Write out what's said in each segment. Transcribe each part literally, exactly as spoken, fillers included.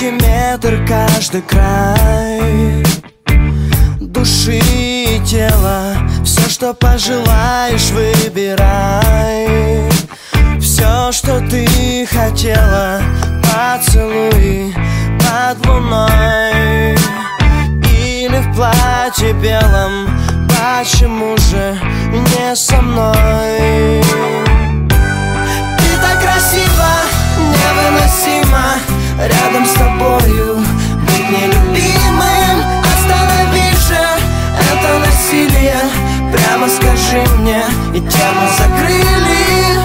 сантиметр каждый край души и тела. Все, что пожелаешь, выбирай. Все, что ты хотела, поцелуй под луной или в платье белом. Почему же не со мной? Ты так красива, невыносимо рядом с тобою быть нелюбимым. Останови же это насилие, прямо скажи мне, и тему закрыли.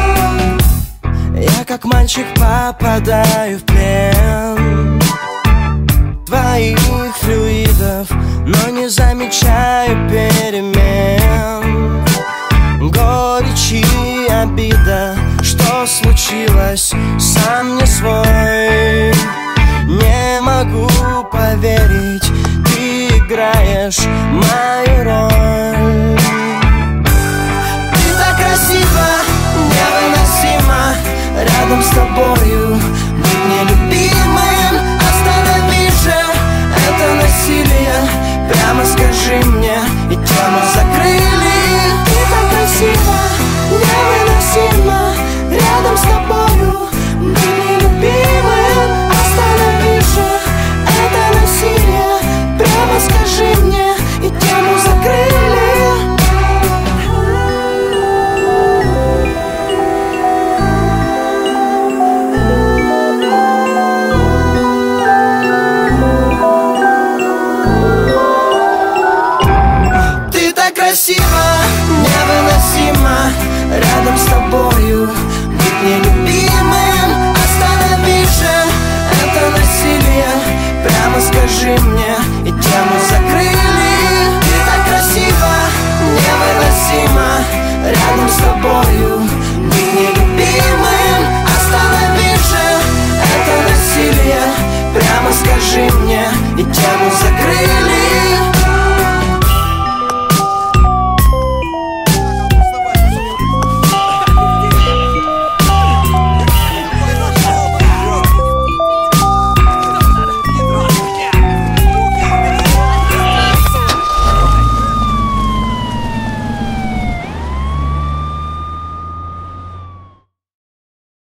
Я как мальчик попадаю в плен твоих флюидов, но не замечаю перемен. Горечь и обида, что случилось, сам не свой. Не могу поверить, ты играешь мою роль. Ты так красива, невыносимо рядом с тобою быть нелюбимым. Останови же это насилие, прямо скажи мне, и тему закрыли. Ты так красива, невыносимо рядом с тобою быть нелюбимым. Останови же это насилие, прямо скажи мне, и тему закрыли. Красиво, невыносимо рядом с тобою быть нелюбимым. Останови же это насилие, прямо скажи мне, и тему закрыли.